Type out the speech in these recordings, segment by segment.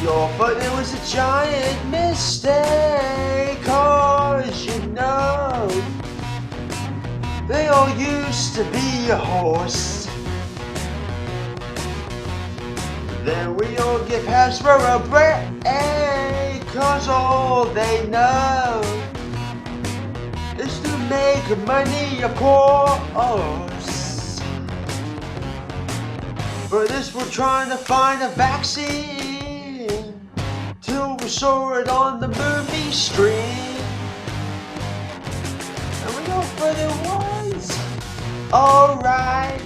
But it was a giant mistake, 'cause you know they all used to be a horse. Then we all get passed for a break, 'cause all they know is to make money, of course. For this we're trying to find a vaccine, till we saw it on the movie screen. And we all thought it was alright.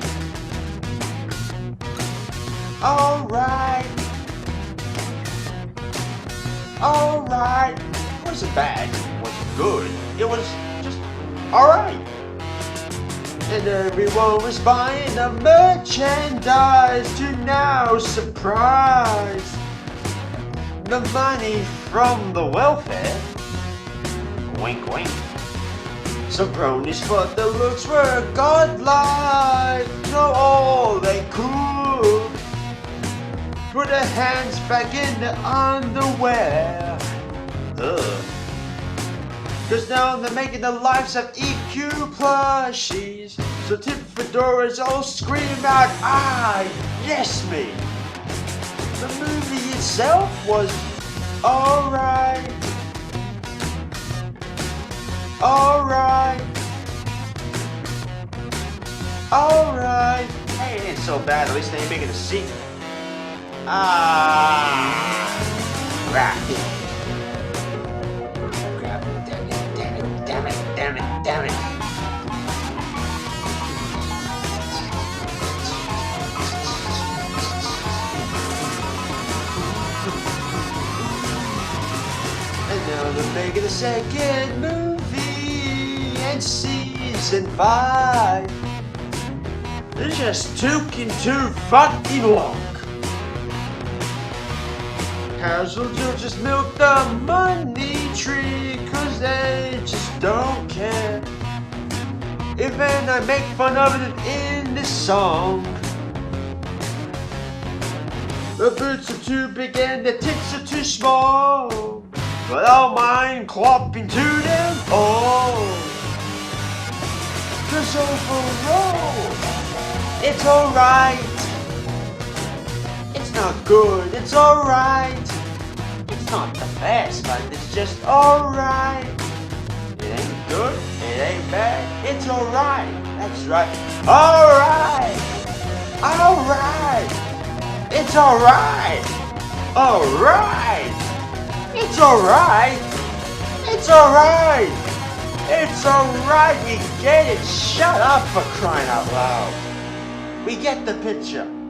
Alright. Alright. It wasn't bad. It wasn't good. It was just alright. And everyone was buying the merchandise to no surprise. The money from the welfare. Wink, wink. Some cronies thought the looks were godlike, so all they could put their hands back in the underwear. Ugh. 'Cause now they're making the lives of EQ plushies. So tip fedoras all scream out, ah, yes me. The movie itself was alright. Alright. Alright. Hey, it ain't so bad. At least they ain't making a sequel. Ah. Crap. Crap. Damn it. Damn it. Damn it. Damn it. Damn it. And now they're making a second movie, and season 5 is just taking too fucking long. Casuals will just milk the money tree, 'cause they just don't care. Even I make fun of it in this song. The boots are too big and the tits are too small, but I don't mind clopping to them all. 'Cause overall, it's alright. It's not good, it's alright. It's not the best, but it's just alright. It ain't good, it ain't bad, it's alright. That's right. Alright! Alright! It's alright! Alright! It's alright! It's alright! It's alright! We get it! Shut up, for crying out loud! We get the picture.